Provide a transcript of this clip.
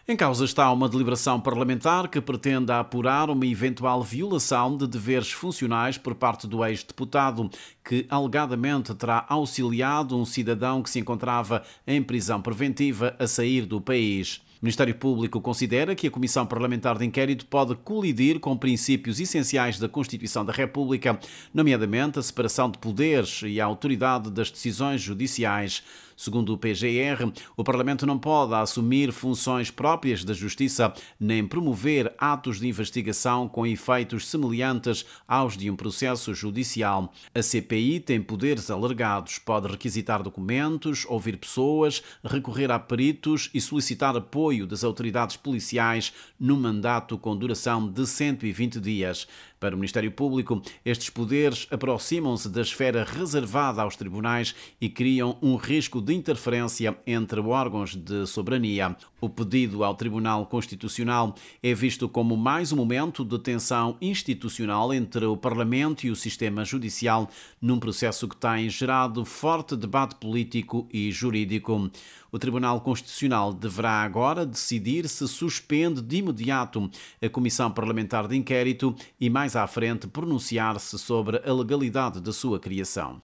Em causa está uma deliberação parlamentar que pretende apurar uma eventual violação de deveres funcionais por parte do ex-deputado, que alegadamente terá auxiliado um cidadão que se encontrava em prisão preventiva a sair do país. O Ministério Público considera que a Comissão Parlamentar de Inquérito pode colidir com princípios essenciais da Constituição da República, nomeadamente a separação de poderes e a autoridade das decisões judiciais. Segundo o PGR, o Parlamento não pode assumir funções próprias da Justiça nem promover atos de investigação com efeitos semelhantes aos de um processo judicial. A CPI tem poderes alargados, pode requisitar documentos, ouvir pessoas, recorrer a peritos e solicitar apoio das autoridades policiais num mandato com duração de 120 dias. Para o Ministério Público, estes poderes aproximam-se da esfera reservada aos tribunais e criam um risco de interferência entre órgãos de soberania. O pedido ao Tribunal Constitucional é visto como mais um momento de tensão institucional entre o Parlamento e o sistema judicial, num processo que tem gerado forte debate político e jurídico. O Tribunal Constitucional deverá agora decidir se suspende de imediato a Comissão Parlamentar de Inquérito e mais à frente pronunciar-se sobre a legalidade da sua criação.